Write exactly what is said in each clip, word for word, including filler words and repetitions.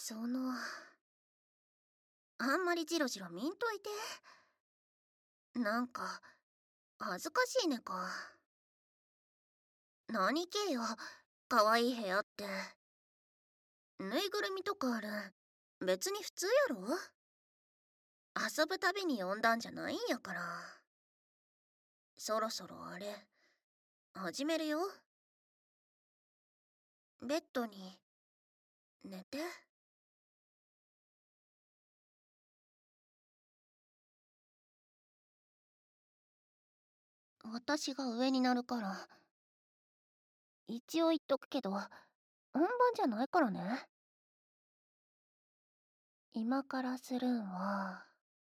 その、あんまりジロジロ見んといて。なんか、恥ずかしいねか。何けよ、かわいい部屋って。ぬいぐるみとかあるん、別に普通やろ。遊ぶたびに呼んだんじゃないんやから。そろそろあれ、始めるよ。ベッドに、寝て。私が上になるから。一応言っとくけど、本番じゃないからね。今からするんは、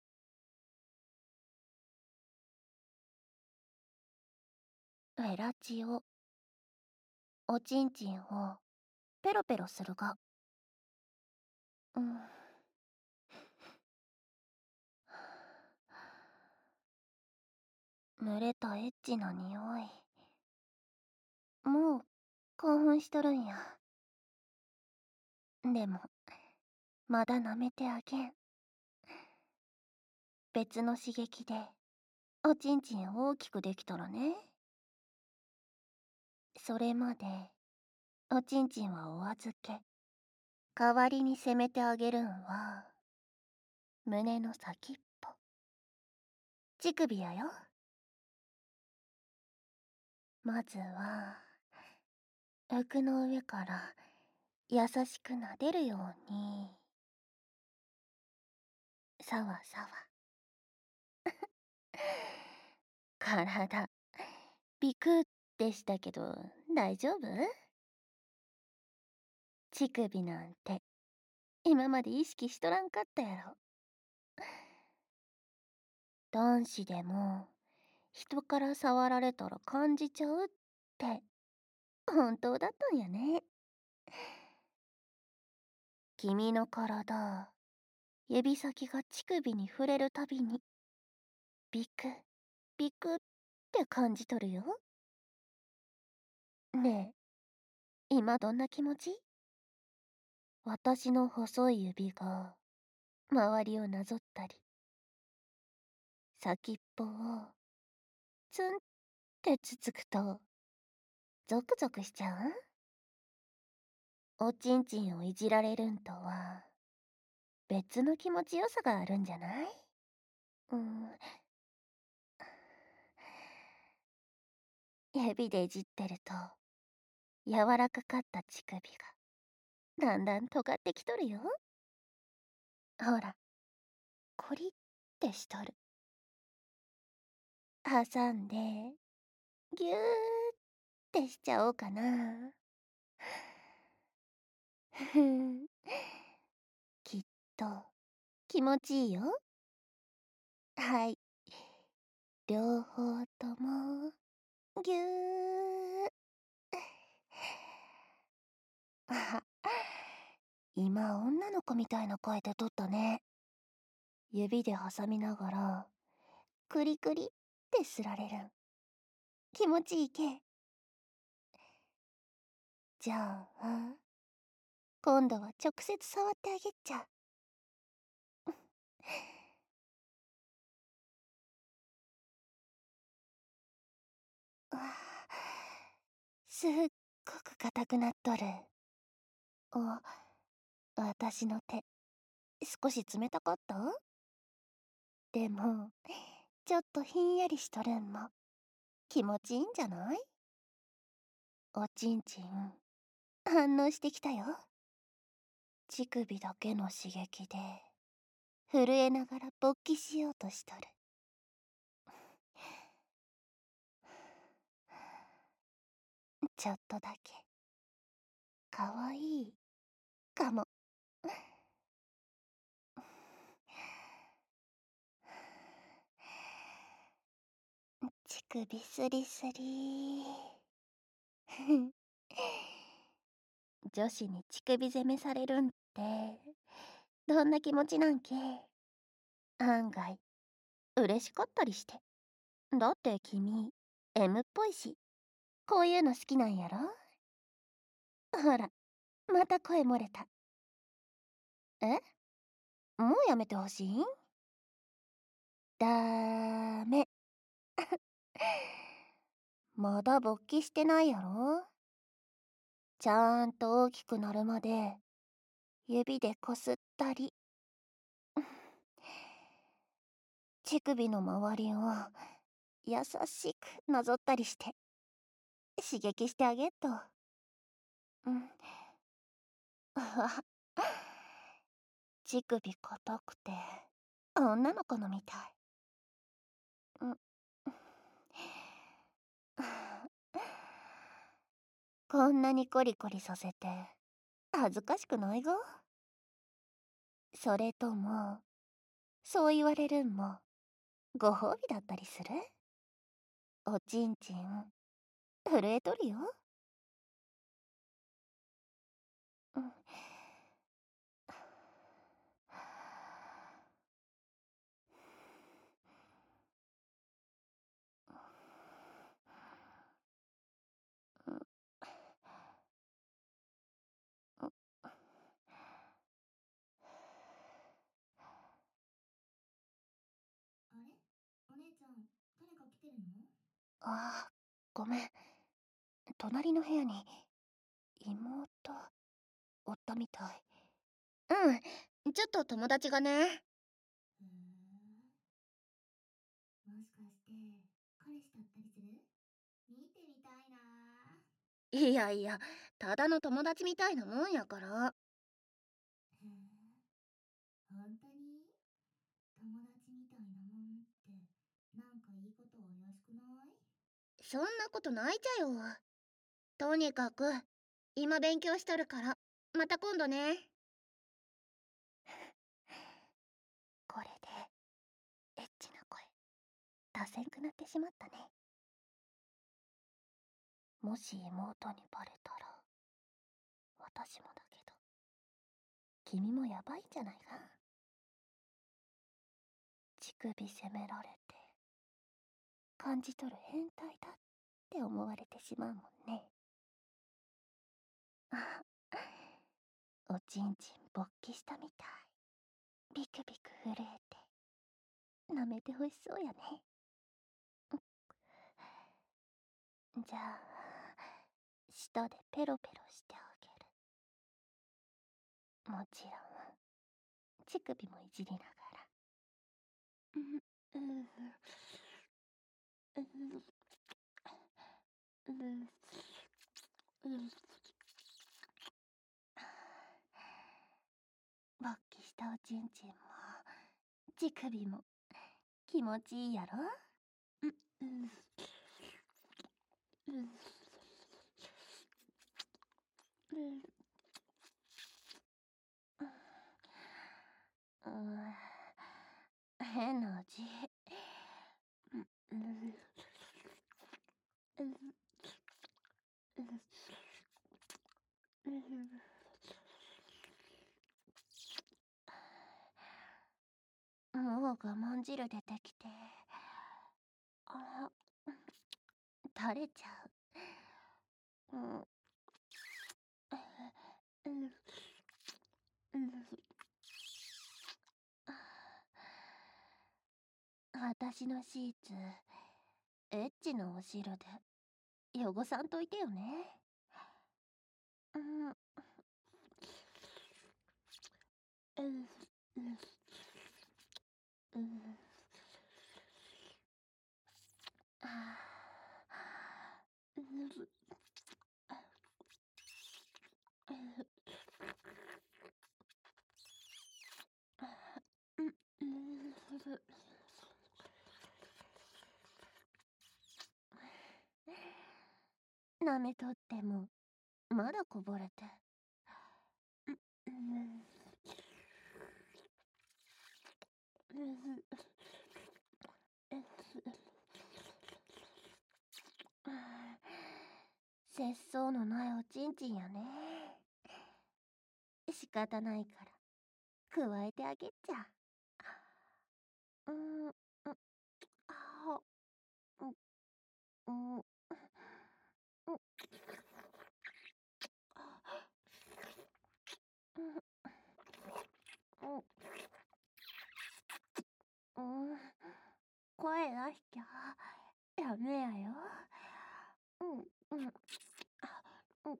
フェラチオ、おちんちんをペロペロするが。うん。濡れたエッチな匂い。もう興奮しとるんや。でも、まだ舐めてあげん。別の刺激で、おちんちん大きくできたらね。それまで、おちんちんはお預け。代わりに攻めてあげるんは、胸の先っぽ。乳首やよ。まずは、服の上から優しく撫でるように。さわさわ。体、ビクってしたけど、大丈夫？乳首なんて、今まで意識しとらんかったやろ。男子でも、人から触られたら感じちゃうって、本当だったんやね。君の体、指先が乳首に触れるたびに、ビク、ビクって感じとるよ。ねえ、今どんな気持ち？私の細い指が、周りをなぞったり、先っぽを、ツンってつつくと、ゾクゾクしちゃう？おちんちんをいじられるんとは、別の気持ちよさがあるんじゃない？うん。指でいじってると、柔らかかった乳首が、だんだん尖ってきとるよ。ほら、コリってしとる。挟んで、ぎゅーってしちゃおうかな。ふふん。きっと、気持ちいいよ。はい。両方とも、ぎゅー。あ、今女の子みたいな声でとったね。指で挟みながら、クリクリってすられるん。気持ちいいけ。じゃあ、今度は直接触ってあげっちゃ。うわ、すっごく硬くなっとる。お、私の手、少し冷たかった？でも、ちょっとひんやりしとるんも、気持ちいいんじゃない？おちんちん、反応してきたよ。乳首だけの刺激で、震えながら勃起しようとしとる。ちょっとだけ、かわいい、かも。乳首スリスリ。女子に乳首攻めされるんって、どんな気持ちなんけ？案外、嬉しかったりして。だって君、M っぽいし、こういうの好きなんやろ？ほら、また声漏れた。 え、もうやめてほしいん？だーめ。まだ勃起してないやろ。ちゃんと大きくなるまで指でこすったり乳首の周りを優しくなぞったりして刺激してあげっと。うん。うわ、乳首硬くて女の子のみたい。うん。こんなにコリコリさせて恥ずかしくないが？それともそう言われるんもご褒美だったりする？おちんちん震えとるよ。うん。うん。うん。 あれ、お姉ちゃん、誰か来てるの？ ああ、ごめん。隣の部屋に妹おったみたい。うん、ちょっと友達がね。 へえ。もしかして、彼氏だったりする？見てみたいないやいや、ただの友達みたいなもんやから。 へえ、本当に？友達みたいなもんって、なんかいいこと怪しくない？ そんなことないちゃよ。とにかく、今勉強しとるから、また今度ね。これで、エッチな声、出せんくなってしまったね。もし妹にバレたら、私もだけど、君もやばいんじゃないか？乳首責められて、感じ取る変態だって思われてしまうもんね。あ、おちんちん勃起したみたい。ビクビク震えて、舐めてほしそうやね。じゃあ、舌でペロペロしてあげる。もちろん、乳首もいじりながら。うんうんうんうんうん勃起したおちんちんも乳首も気持ちいいやろ？うんうんうんうんうん、変な味。うんうんうんうんもう我慢汁出てきて、あ、垂れちゃう。うん、うんうん私のシーツ、エッチなお汁で汚さんといてよね。うん、うん、うん、うん。あー、うん、うん、うん、うん、舐めとってもまだこぼれて。うん、うん、うん、うん、節操のないおちんちんやね。仕方ないから加えてあげっちゃ。うん、うん、あ、うん、うん、うん、 うん、声出しちゃダメやよ。うん、うん、あ、うん、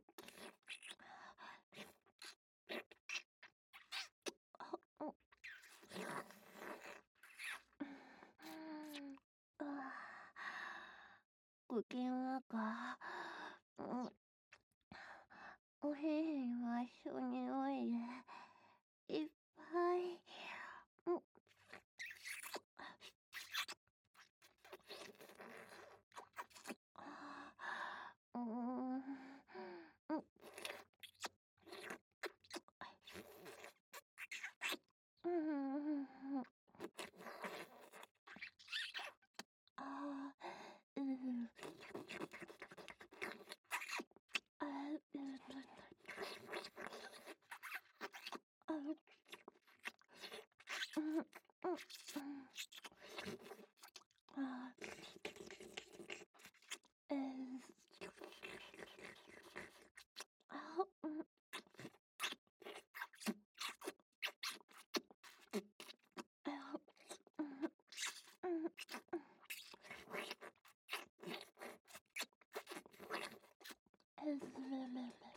あ、うん、あー、口の中、うん、おへへんはそ匂いでいっぱい。うん、うん、うん、うん、あー、うん、あ、うん、あ、うん、うん、あ、えー、あ、うん、あ、うん、うん、えー、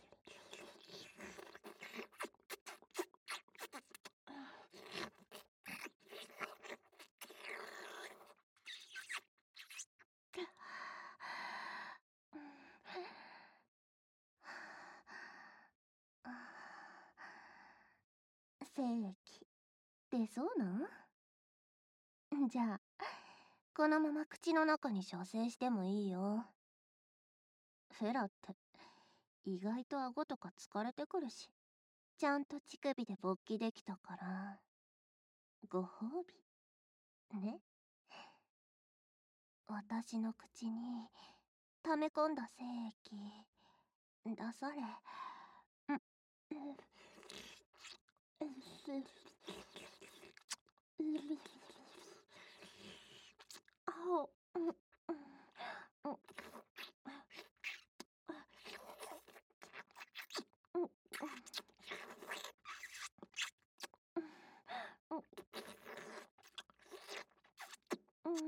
正規ってそうなんじゃあ、このまま口の中に射精してもいいよ。フェラって意外と顎とか疲れてくるし、ちゃんと乳首で勃起できたから、ご褒美ね。私の口に溜め込んだ精液出され。うん、うん、うん、うん、あお、うん、うん、うん、うん、うん、うん、うん、うん、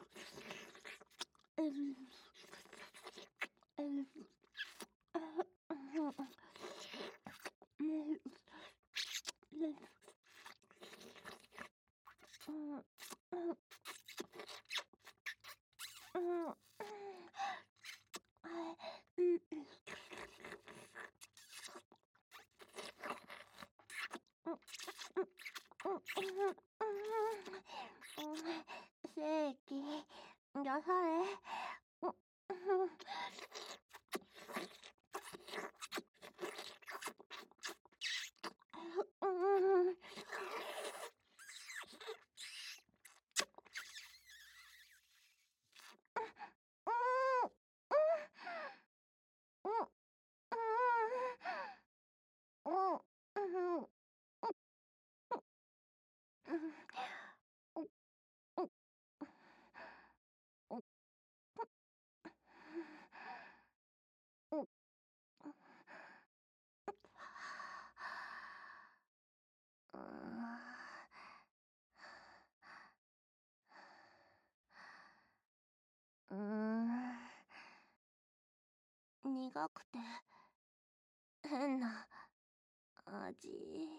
うん、うん、正規出され。うーん、苦くて変な味。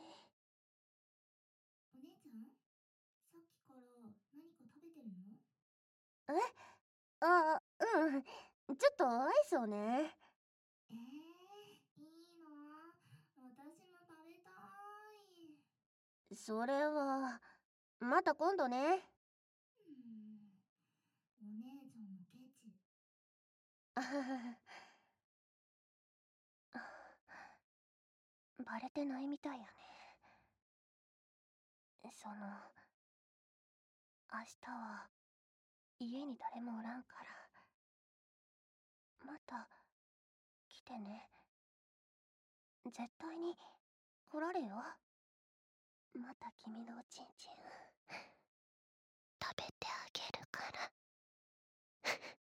お姉ちゃん、さっきから何か食べてるの？ え、あ、うん、ちょっとアイスをね。 えー、いいな。私も食べたい。 それはまた今度ね。 うん、お姉ちゃんのケチ。 あははバレてないみたいやね。その、明日は家に誰もおらんから、また来てね。絶対に来られよ。また君のおちんちん食べてあげるから。